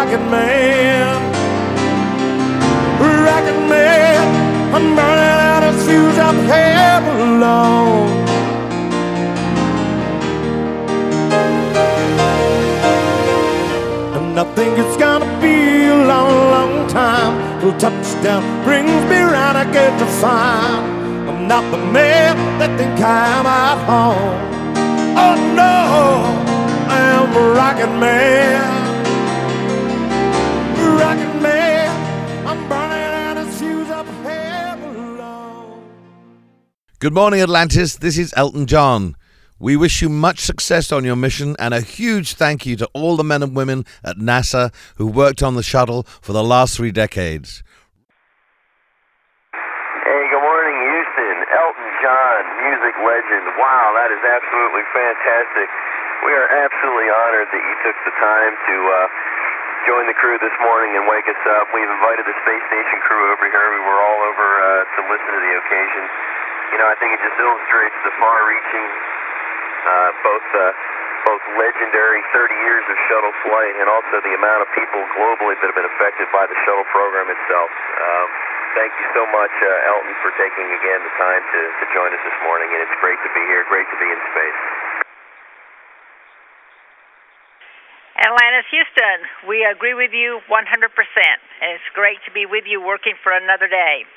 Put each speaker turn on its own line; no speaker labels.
rocket man. Rocket man, I'm burning out his fuse up here below. And I think it's gonna be a long, long time till touchdown brings me round again to find I'm not the man that think I'm at home. Oh no, I'm a rocket man. Rocket man, I'm burning out his fuse up here below.
Good morning, Atlantis. This is Elton John. We wish you much success on your mission and a huge thank you to all the men and women at NASA who worked on the shuttle for the last 3 decades.
Hey, good morning, Houston. Elton John, music legend. Wow, that is absolutely fantastic. We are absolutely honored that you took the time to join the crew this morning and wake us up. We've invited the Space Station crew over here. We were all over to listen to the occasion. You know, I think it just illustrates the far-reaching, both legendary 30 years of shuttle flight and also the amount of people globally that have been affected by the shuttle program itself. Thank you so much, Elton, for taking again the time to join us this morning, and it's great to be here, great to be in space.
Atlantis, Houston, we agree with you 100%, and it's great to be with you working for another day.